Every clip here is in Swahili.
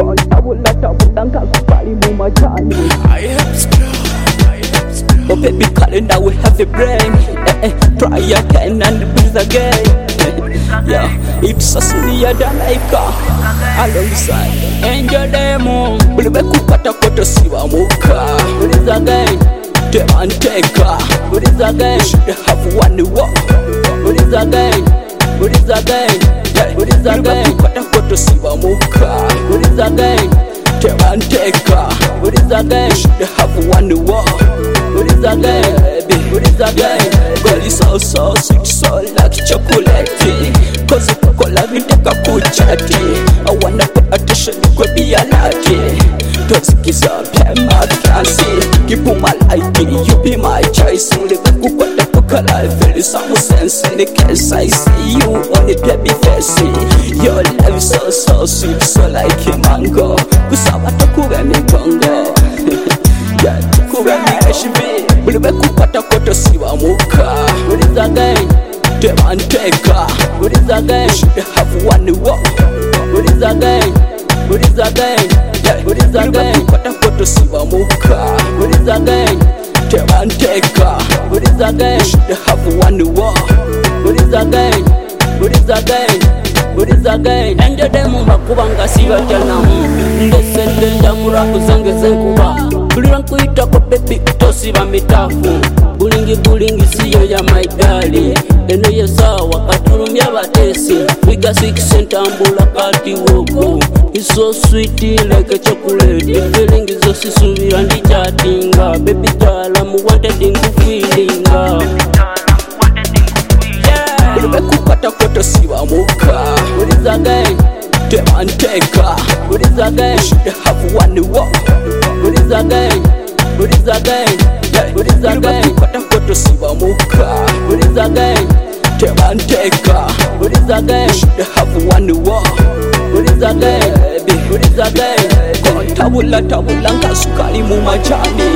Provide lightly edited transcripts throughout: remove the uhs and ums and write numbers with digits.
tabula nkakupali mu majani. Oh baby, calling now we have a brain. Try again and breathe again. Yeah, it's a senior Jamaica alongside Angel Demo. Believe kupata koto siwa muka. Breathe again, take and take. Breathe again, should have one walk. Breathe again, breathe again. Breathe again, kupata koto siwa muka. Breathe again, take and take. Breathe again, should have one walk. Breathe again, baby, breathe again. Girl, you so sweet, so like chocolate. Cause you cola vitaka kuchati. I wanna pay attention, you could be a lucky. Don't kiss up, my fancy. Keep on my life, you be my choice. Only kupata kukala, feel some sense in the case. I see you on the baby face. Your love is so sweet, so like a mango. Kusawata kuwe migongo. Yeah, kuwe migeshibi. Believe kupata koto siwa muka. Breathe again, take and take. Breathe again, should have one walk. Breathe again, breathe again. Yeah, breathe again, kupata koto siwa muka. Breathe again, take and take. Breathe again, should have one walk. Breathe again, breathe again. Breathe again. Angel Demo bakubanga sibatanamu. Ndesende njakura kuzengeze nkuba. Bulira nkuyita ko baby utosiba mitafu. Bulingi siyo ya my darling. Eno yesawa katulumya batesi. Wiga 6 ntambula kati woko. It's so sweet like a chocolate. Feeling is so sweet and it's chattinga. Baby girl, I'm wanting to feelinga. Believe kupata koto siwa muka. Breathe again, take and take. Breathe again, should have one walk. Breathe again, breathe again. Yeah, breathe again, kupata koto siwa muka. Breathe again, take and take. Breathe again, should have one walk. Breathe again, baby, breathe again. Tabula nkasukali mu majani.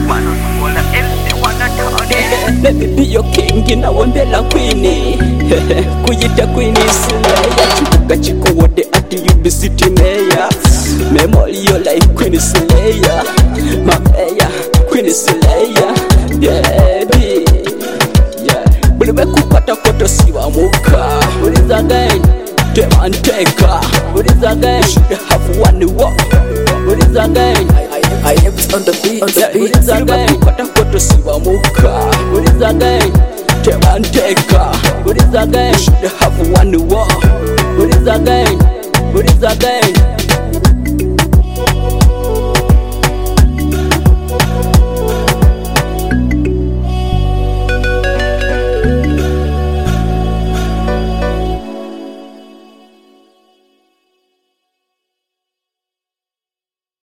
Baby be your king, nawe mbela queen. Kuyita queen Slayer. Chibuka chikuwode ati you be city mayor. Memory you like Queen Slayer. My mayor, Queen Slayer. Baby, yeah. Believe kupata koto siwa muka. Breathe again, take and take. Breathe again, should have one walk. Breathe again, I am on the beat, breathe again, kupata koto siwa muka. Breathe again, take and take. Breathe again, should have one walk. Breathe again, breathe again.